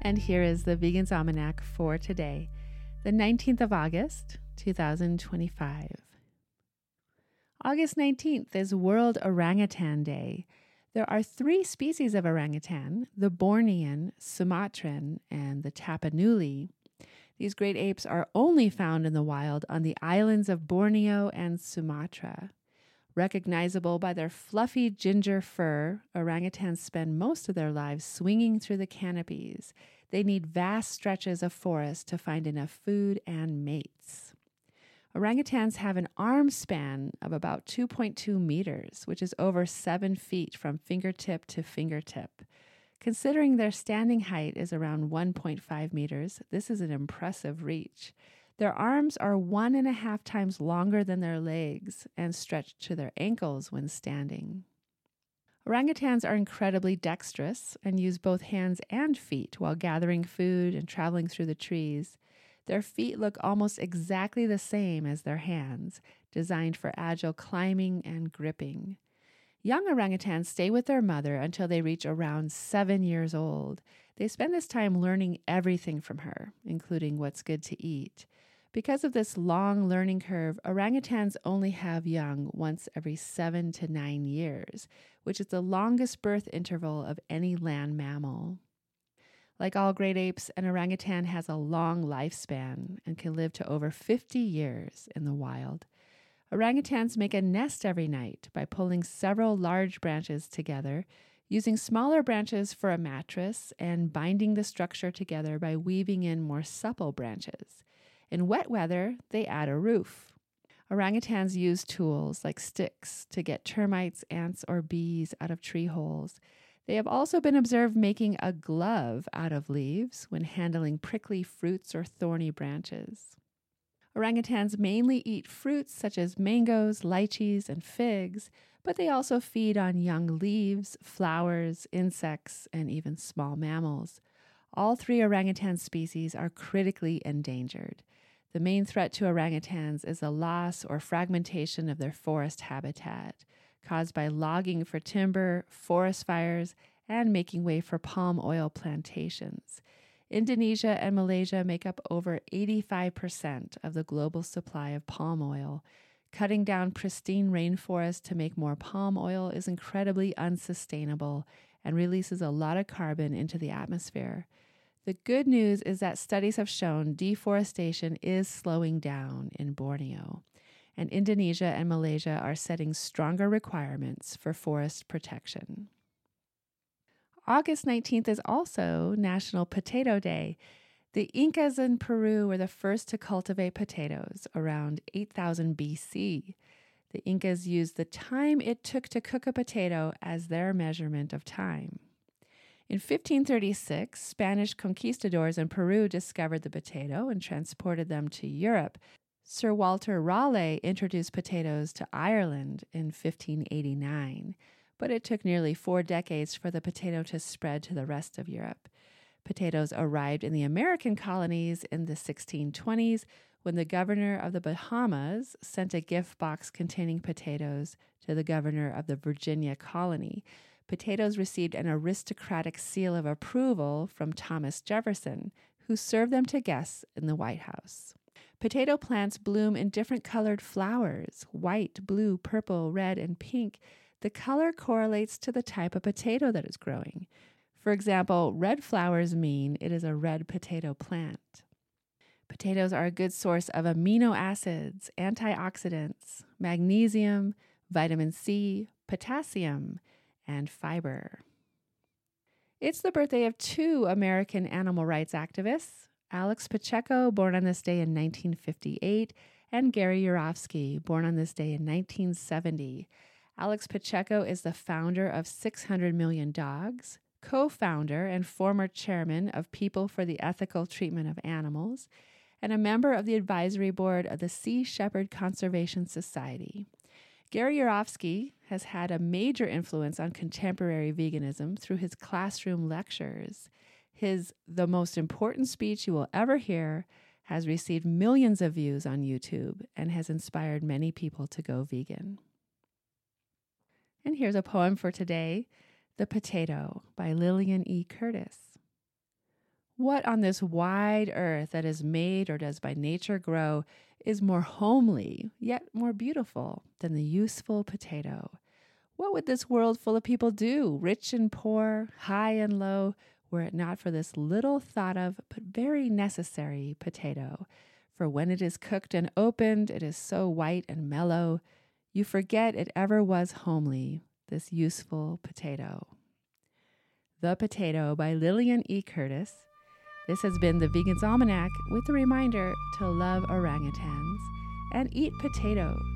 And here is the Vegan's Almanac for today, the 19th of August, 2025. August 19th is World Orangutan Day. There are 3 species of orangutan, the Bornean, Sumatran, and the Tapanuli. These great apes are only found in the wild on the islands of Borneo and Sumatra. Recognizable by their fluffy ginger fur, orangutans spend most of their lives swinging through the canopies. They need vast stretches of forest to find enough food and mates. Orangutans have an arm span of about 2.2 meters, which is over 7 feet from fingertip to fingertip. Considering their standing height is around 1.5 meters, this is an impressive reach. Their arms are 1.5 times longer than their legs and stretch to their ankles when standing. Orangutans are incredibly dexterous and use both hands and feet while gathering food and traveling through the trees. Their feet look almost exactly the same as their hands, designed for agile climbing and gripping. Young orangutans stay with their mother until they reach around 7 years old. They spend this time learning everything from her, including what's good to eat. Because of this long learning curve, orangutans only have young once every 7 to 9 years, which is the longest birth interval of any land mammal. Like all great apes, an orangutan has a long lifespan and can live to over 50 years in the wild. Orangutans make a nest every night by pulling several large branches together, using smaller branches for a mattress, and binding the structure together by weaving in more supple branches. In wet weather, they add a roof. Orangutans use tools like sticks to get termites, ants, or bees out of tree holes. They have also been observed making a glove out of leaves when handling prickly fruits or thorny branches. Orangutans mainly eat fruits such as mangoes, lychees, and figs, but they also feed on young leaves, flowers, insects, and even small mammals. All 3 orangutan species are critically endangered. The main threat to orangutans is the loss or fragmentation of their forest habitat, caused by logging for timber, forest fires, and making way for palm oil plantations. Indonesia and Malaysia make up over 85% of the global supply of palm oil. Cutting down pristine rainforests to make more palm oil is incredibly unsustainable and releases a lot of carbon into the atmosphere. The good news is that studies have shown deforestation is slowing down in Borneo, and Indonesia and Malaysia are setting stronger requirements for forest protection. August 19th is also National Potato Day. The Incas in Peru were the first to cultivate potatoes around 8000 BC. The Incas used the time it took to cook a potato as their measurement of time. In 1536, Spanish conquistadors in Peru discovered the potato and transported them to Europe. Sir Walter Raleigh introduced potatoes to Ireland in 1589, but it took nearly 4 decades for the potato to spread to the rest of Europe. Potatoes arrived in the American colonies in the 1620s when the governor of the Bahamas sent a gift box containing potatoes to the governor of the Virginia colony. Potatoes received an aristocratic seal of approval from Thomas Jefferson, who served them to guests in the White House. Potato plants bloom in different colored flowers: white, blue, purple, red, and pink. The color correlates to the type of potato that is growing. For example, red flowers mean it is a red potato plant. Potatoes are a good source of amino acids, antioxidants, magnesium, vitamin C, potassium, and fiber. It's the birthday of 2 American animal rights activists, Alex Pacheco, born on this day in 1958, and Gary Yourofsky, born on this day in 1970. Alex Pacheco is the founder of 600 Million Dogs, co-founder and former chairman of People for the Ethical Treatment of Animals, and a member of the advisory board of the Sea Shepherd Conservation Society. Gary Yourofsky has had a major influence on contemporary veganism through his classroom lectures. His "The Most Important Speech You Will Ever Hear" has received millions of views on YouTube and has inspired many people to go vegan. And here's a poem for today, The Potato by Lillian E. Curtis. What on this wide earth that is made or does by nature grow is more homely, yet more beautiful than the useful potato? What would this world full of people do, rich and poor, high and low, were it not for this little thought of but very necessary potato? For when it is cooked and opened, it is so white and mellow, you forget it ever was homely, this useful potato. The Potato by Lillian E. Curtis. This has been the Vegan's Almanac with a reminder to love orangutans and eat potato